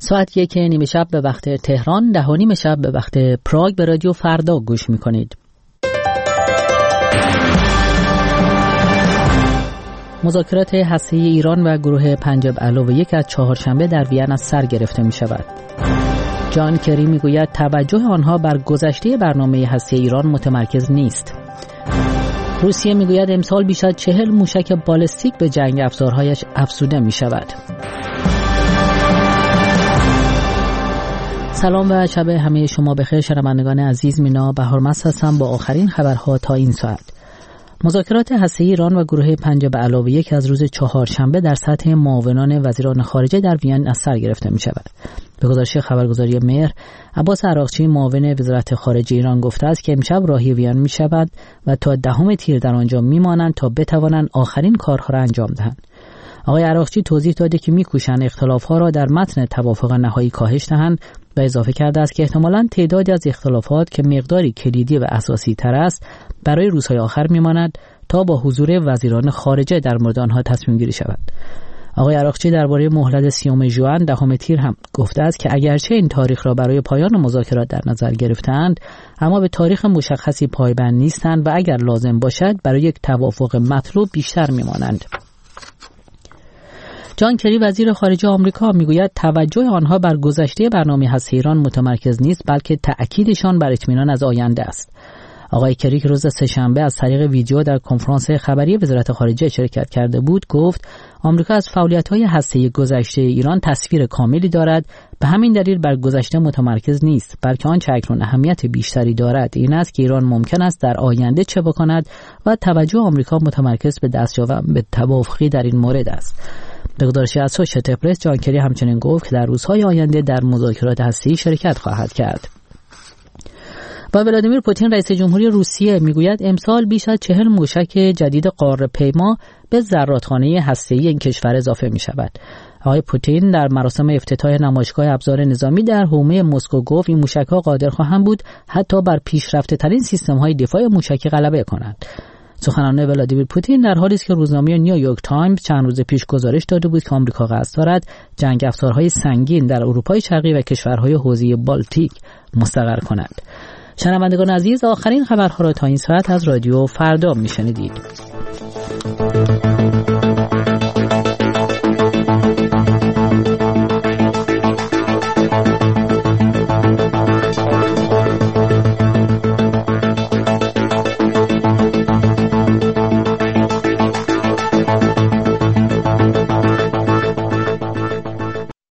ساعت 1:30 به وقت تهران، 10:30 به وقت پراگ به رادیو فردا گوش میکنید. مذاکرات هسته‌ای ایران و گروه 5+1 از چهارشنبه در وین از سر گرفته می شود. جان کری می گوید توجه آنها بر گذشته برنامه هسته‌ای ایران متمرکز نیست. روسیه می گوید امسال بیش از 40 موشک بالستیک به جنگ افزارهایش افزوده می شود. سلام و شب همه شما بخیر شنوندگان عزیز. مینا بهارمست هستم با آخرین خبرها تا این ساعت. مذاکرات هسته‌ای ایران و گروه 5+1 از روز چهارشنبه در سطح معاونان وزیران خارجه در وین از سر گرفته می شود. به گزارش خبرگزاری مهر، عباس عراقچی معاون وزارت خارجه ایران گفته است که امشب راهی وین می شود و تا 10 تیر در آنجا می مانند تا بتوانند آخرین کارها را انجام دهند. آقای عراقچی توضیح داده که می‌کوشند اختلاف‌ها را در متن توافق نهایی کاهش دهند و اضافه کرده است که احتمالاً تعدادی از اختلافات که مقداری کلیدی و اساسی تر است برای روزهای آخر می‌ماند تا با حضور وزیران خارجه در مورد آنها تصمیم گیری شود. آقای عراقچی درباره مهلت 30 ژوئن 10 تیر هم گفته است که اگرچه این تاریخ را برای پایان مذاکرات در نظر گرفتند، اما به تاریخ مشخصی پایبند نیستند و اگر لازم باشد برای یک توافق مطلوب بیشتر می‌مانند. جان کری وزیر خارجه آمریکا میگوید توجه آنها بر گذشته برنامه هسته‌ای ایران متمرکز نیست، بلکه تأکیدشان بر اطمینان از آینده است. آقای کری که روز سه‌شنبه از طریق ویدیو در کنفرانس خبری وزارت خارجه شرکت کرده بود، گفت آمریکا از فعالیت‌های هسته‌ای گذشته ایران تصویر کاملی دارد، به همین دلیل بر گذشته متمرکز نیست، بلکه آنچه اکنون اهمیت بیشتری دارد این است که ایران ممکن است در آینده چه بکند و توجه آمریکا متمرکز به دستیابی به توافقی در این مورد است. به گزارش اسوشییتد پرس، جان کری همچنین گفت که در روزهای آینده در مذاکرات هسته‌ای شرکت خواهد کرد. و ولادیمیر پوتین رئیس جمهوری روسیه میگوید امسال بیش از 40 موشک جدید قاره پیما به زرادخانه هسته‌ای این کشور اضافه می شود. آقای پوتین در مراسم افتتاح نمایشگاه ابزار نظامی در حومه مسکو گفت این موشک‌ها قادر خواهند بود حتی بر پیشرفته‌ترین سیستم‌های دفاع موشکی غلبه کنند. سخنان ولادیمیر پوتین در حالی است که روزنامه نیویورک تایمز چند روز پیش گزارش داده بود که آمریکا قصد دارد جنگ افزارهای سنگین در اروپای شرقی و کشورهای حوزه بالتیک مستقر کند. شنوندگان عزیز، آخرین خبرها را تا این ساعت از رادیو فردا میشنیدید.